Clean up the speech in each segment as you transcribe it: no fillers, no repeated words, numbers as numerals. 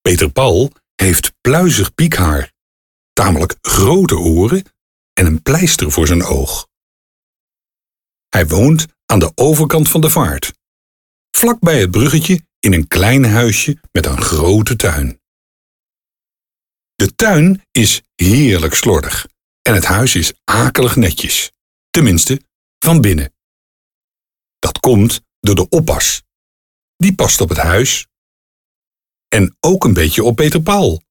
Peter Paul heeft pluizig piekhaar, tamelijk grote oren en een pleister voor zijn oog. Hij woont aan de overkant van de vaart, vlak bij het bruggetje in een klein huisje met een grote tuin. De tuin is heerlijk slordig en het huis is akelig netjes, tenminste van binnen. Dat komt door de oppas. Die past op het huis en ook een beetje op Peter Paul.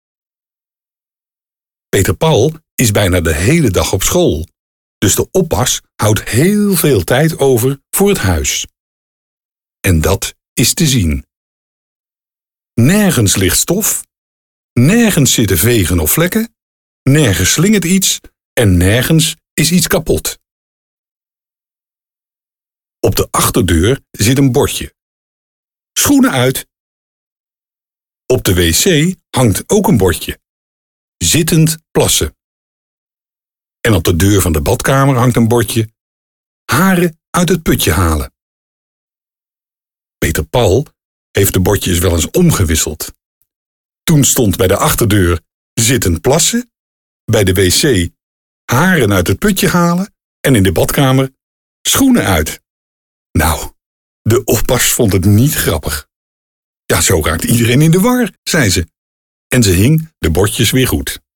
Peter Paul is bijna de hele dag op school, dus de oppas houdt heel veel tijd over voor het huis. En dat is te zien. Nergens ligt stof, nergens zitten vegen of vlekken, nergens slingert iets en nergens is iets kapot. Op de achterdeur zit een bordje. Schoenen uit. Op de wc hangt ook een bordje. Zittend plassen. En op de deur van de badkamer hangt een bordje. Haren uit het putje halen. Peter Paul heeft de bordjes wel eens omgewisseld. Toen stond bij de achterdeur zittend plassen, bij de wc haren uit het putje halen en in de badkamer schoenen uit. Nou, de oppas vond het niet grappig. Ja, zo raakt iedereen in de war, zei ze. En ze hing de bordjes weer goed.